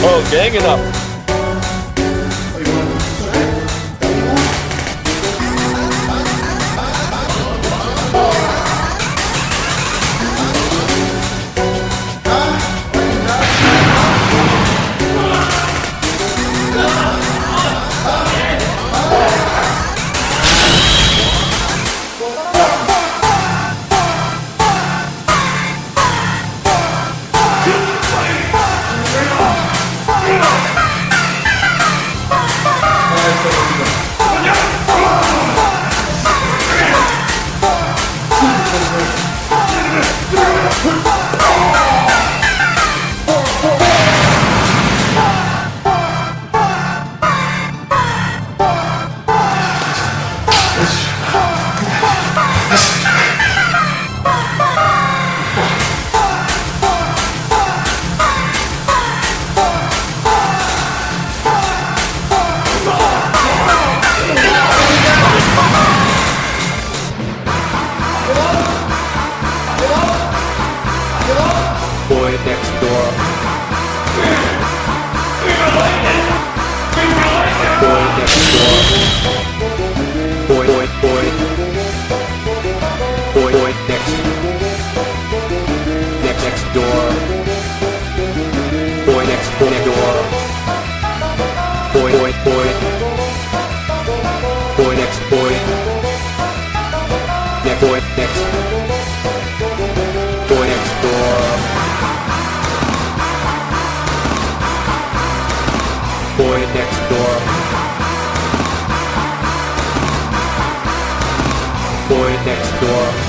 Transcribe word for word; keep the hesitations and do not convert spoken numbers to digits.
Oh, ganging up. Boy next door. Boy next door. Boy, boy, boy. Boy, boy next. Next, next door. Boy next, boy next door. Boy, boy, boy. Boy next, boy. Next, boy next. Boy next door. Boy next door. Boy next door.